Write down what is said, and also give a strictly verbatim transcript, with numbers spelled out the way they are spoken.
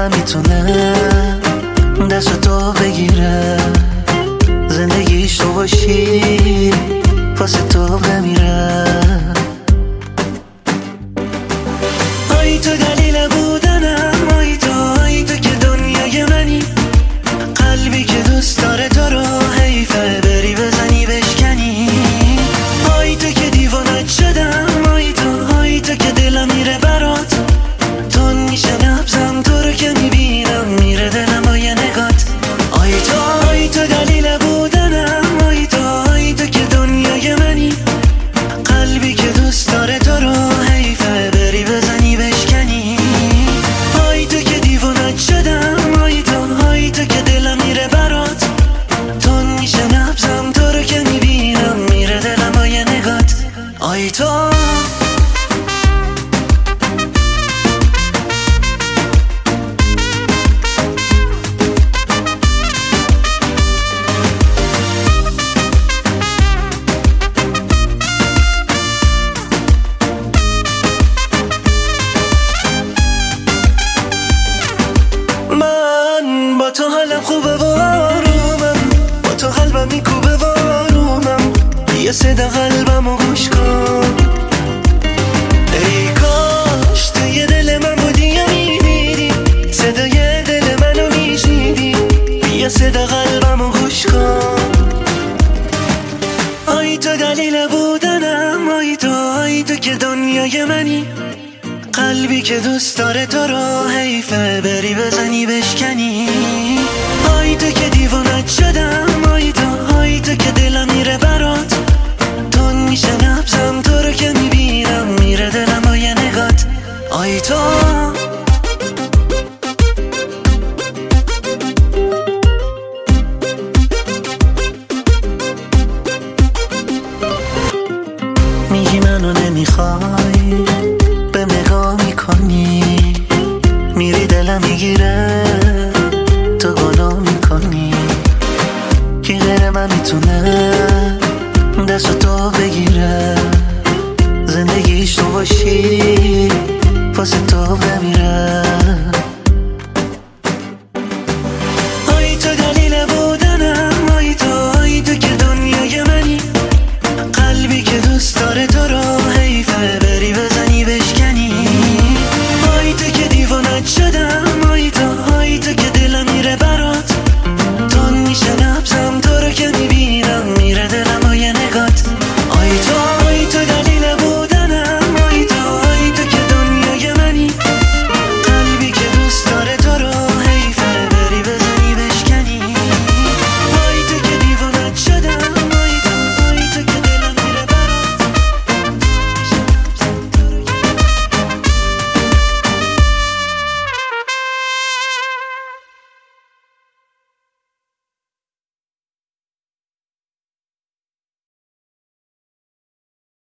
من میتونه دست تو بگیره، زندگیش تو باشی واسه تو بمیره. آی تو دلیل بودنم، آی تو، آی تو که دنیای منی، قلبی که دوست داره تو رو حیفه بری بزنی بشکنی. آی تو که دیوانت شدم، آی تو، آی تو که دلم میره برات، تون میشه نبزم تو رو که میبینم میره دلم با یه نگات. آی تو، آی تو دلیل بودنم، آی تو، آی تو که دنیای منی، قلبی که دوست داره تو رو حیفه بری بزنی بشکنی. آی تو که دیوانت شدم، آی تو، آی تو که دلم میره برات، تون میشه نبزم تو رو که میبینم میره دلم با یه نگات. آی تو با تو حالم خوبه و آرومم، با تو قلبم میکوبه و آرومم، یه صدا قلبمو گوش کن. ای کاش توی دل من بودی یا میدیدی، صدای دل منو میشنیدی، یه صدا قلبمو گوش کن. آی تو دلیل بودنم، آی تو، آی تو که دنیای منی، قلبی که دوست داره تو رو حیفه بری بزنی بشکنی. آی تو که دیوانت شدم، آی تو، آی تو که دلم میره برات، تون میشه نبزم تو رو که میبینم میره دلم با یه نگات. آی تو میگی منو نمیخوای، به نگاه میکنی، میری دلم میگیره تو گناه میکنی. کی غیر من میتونه دست تو بگیره، زندگیش تو باشی واسه تو بمیره.